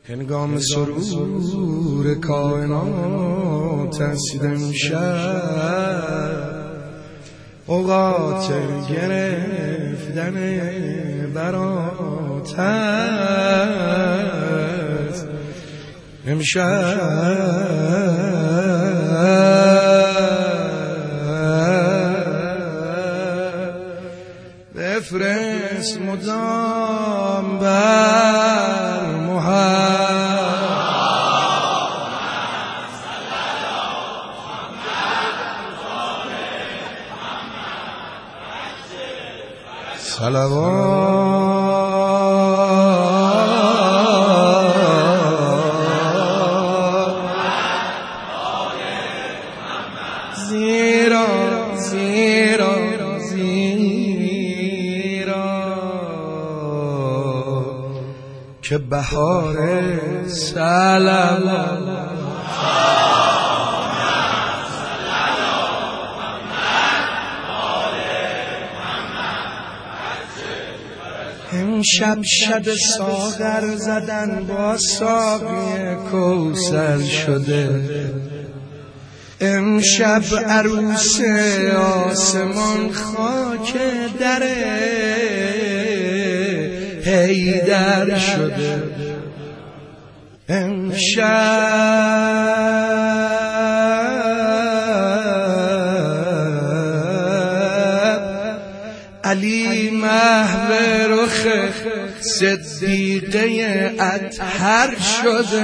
هنگام سرور کائنات است امشب، اوقات گرفتن برات است امشب. بفرست مدام بر زیرا که بهار سلام امشب شب ساغر زدن با ساقی کوثر شده، امشب عروس آسمان خاک در حیدر شده، امشب علی محو رخ صدیقه اطهر شده،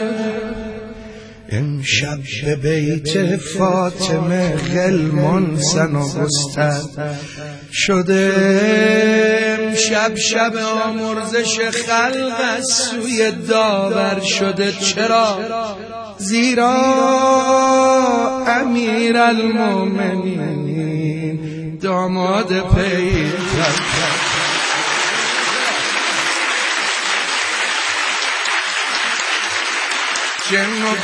امشب به بیت فاطمه غلمان سنا گستر شده، امشب شب آمرزش خلق از سوی داور شده. چرا؟ زیرا امیرالمومنین داماد پیغمبر جن و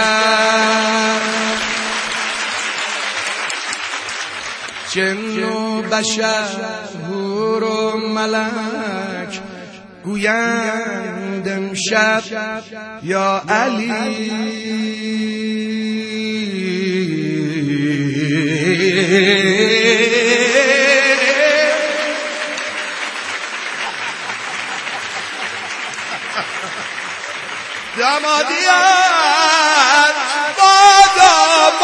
بشر حور و ملک گویند امشب یا علی دامادیت بادا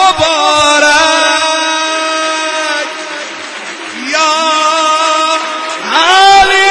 مبارک یا علی.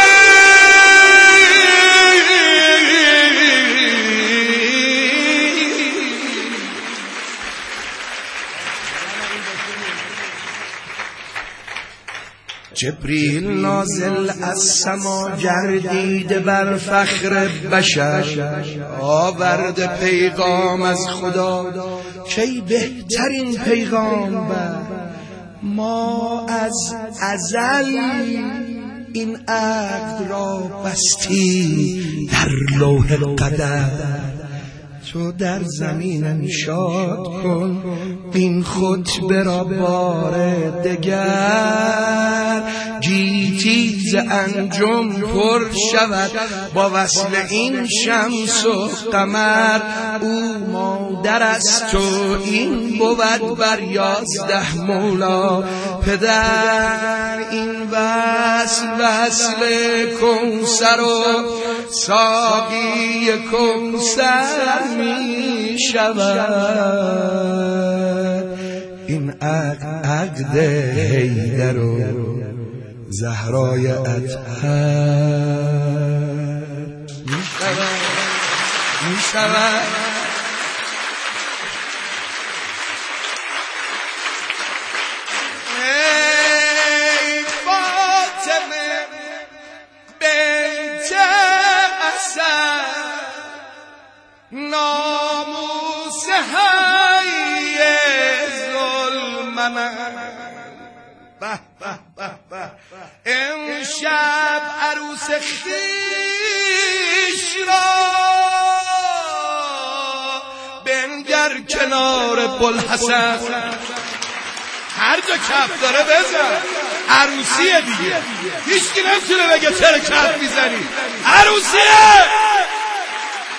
جبریل نازل از سما گردیده بر فخر بشر، آورد پیغام از خدا کی بهترین پیغام بر ما از ازل این عقد را بستی در لوح القدر، تو در زمین انشاد کن این خطبه را بار دگر، گیتی ز انجم پر شود با وصل این شمس و قمر، او مادر است و این بود بر 11 مولا پدر، این وصل کوثر و ساقی کوثر می شود، این عقد حیدر و زهرای اطهر می شود. ای فاطمه بنت اسد ناموس حی ظلم من، امشب عروس خویش را بنگر کنار بوالحسن، هر جا کف داره بزن، عروسیه دیگه، هیچکی نمیتونه بگه چرا کف میزنی، عروسیه.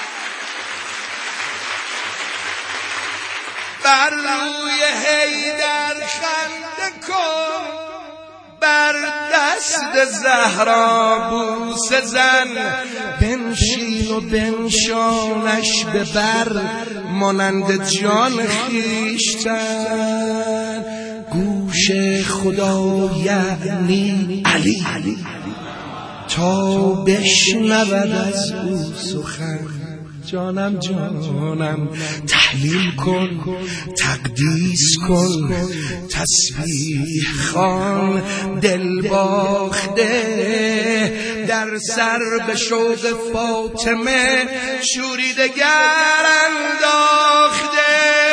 روی حیدر خنده کن، بر دست زهرا بوسه زن، بنشین و بنشانش ببر مانند جان خویشتن. گوش خدا یعنی علی تا بشنود از او سخن. جانم جانم تحلیل کن، تقدیس کن، تسبیح خوان، دل باخته در سر به شوق فاطمه شوریدگر انداخته.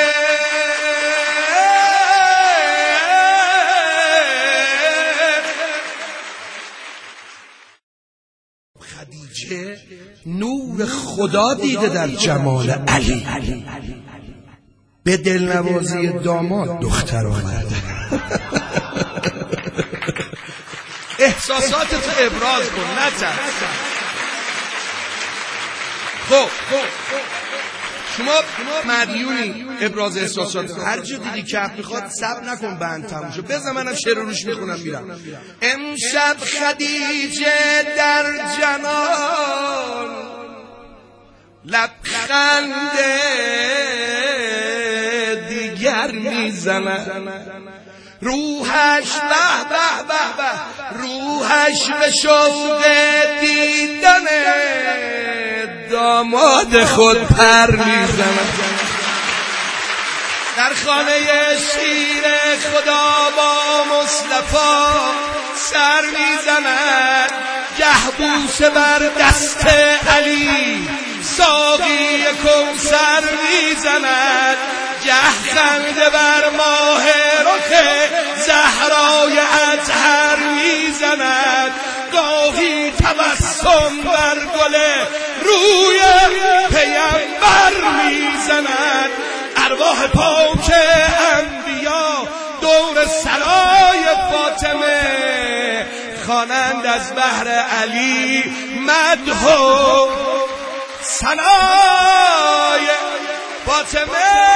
خدیجه نور خدا دیده در جمال علی، به دلنوازی داماد دختر آورده. احساساتتو ابراز کن، نترس. خب شما مدیونی ابراز احساسات، هر جا دیدی کف میخواد صبر نکن، بند تموم شد. بذار منم شعر روش میخونم میرم. امشب خدیجه در جنان لبخند دیگر میزند، روحش به به به به، روحش به شوق دیدن داماد خود پر میزند. در خانه شیر خدا با مصطفی سر میزند، گه بوسه بر دست علی ساقی کوثر میزند، گه خنده بر ماه رخ زهرای اطهر میزند، گاهی تبسم بر گل روی پیمبر میزند. ارواح پاک انبیا دور سرای فاطمه خوانند از بحر علی مدح و ثنای فاطمه.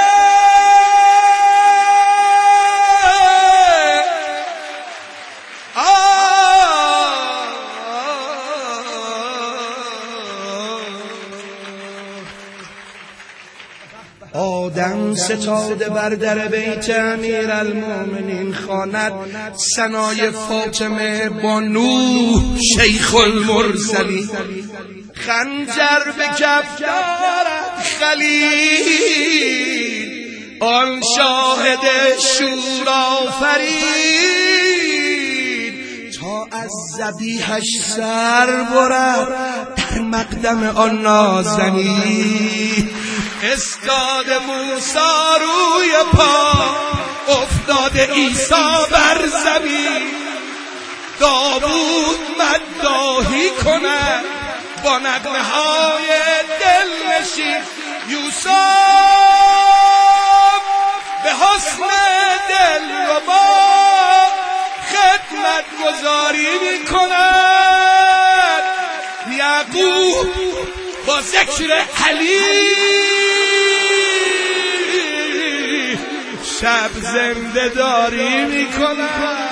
آدم ستاده بر در بیت امیرالمومنین خواند ثنای فاطمه با نوح شیخ المرسلین. خنجر به کف دارد خلیل، آن شاهد شورآفرین، تا از ذبیحش سر برد در مقدم آن نازنین. استاد موسی روی پا، افتاد عیسی بر زمین، داوود مداحی کند با نغمه های دلنشین. یوسف به حسن دلربا خدمت گزاری می کند، یعقوب با ذکر علی شب زنده داری می کند.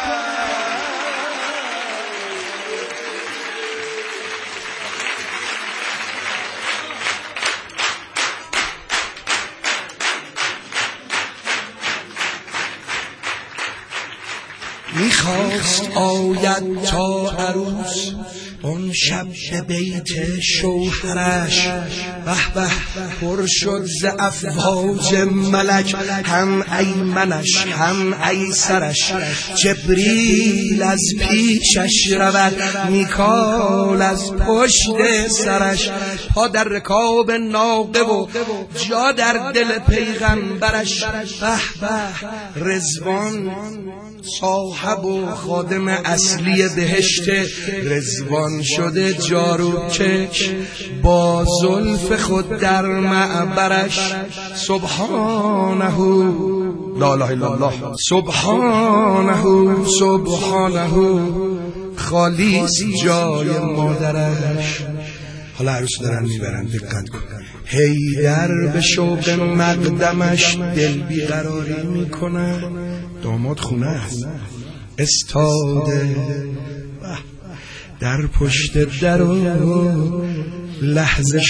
میخواست آید تا عروس اون شب به بیت شوهرش، به به پر شد ز افواج ملک، هم ایمنش هم ایسرش، جبریل از پیشش رود، میکائیل از پشت سرش، پا در رکاب ناقه و جا در دل پیغمبرش. به به رضوان صاحب و خادم اصلی بهشت، رضوان شده جاروکش با زلف خود در معبرش. سبحانه لا اله الا الله، سبحانه سبحانه خالیست جای مادرش. حالا عروس دارن میبرن، دقت کن. حیدر به شوق مقدمش دل بیقراری میکنه. داماد خونه است، استاده در پشت در و لحظه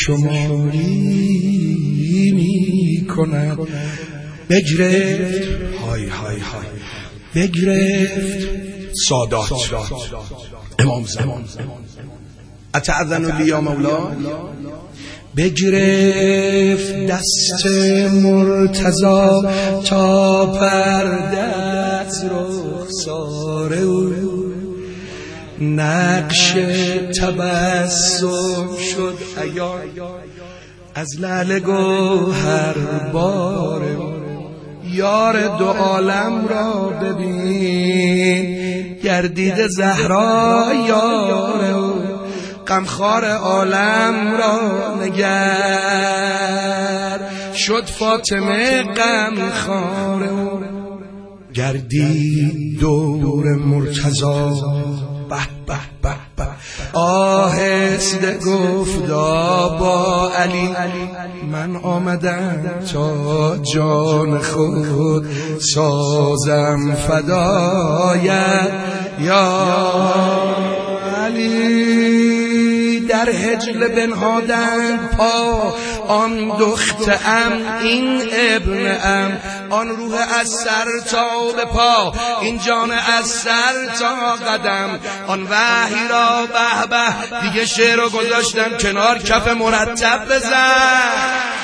شماری میکنه. بگرفت های های های، بگرفت سادات امام زمان، اتأذن لی یا مولا، بگرفت دست مرتضی تا پرده از رخسار او، نقش تبسم شد عیان از لعل گوهر بار. یار دو عالم را ببین، گردید زهرا یار او، غمخوار عالم را نگر، شد فاطمه غمخوار او. گردید دور مرتضی، به به به به، آهسته گفتا با علی، من آمدم تا جان خود سازم فدایت یا علی. در حجل بنهادند پا آن دختم این ابنم، آن روح از سر تا به پا، این جان از سر تا قدم، آن وحی را به به. دیگه شعر رو گذاشتم کنار، کف مرتب بزن.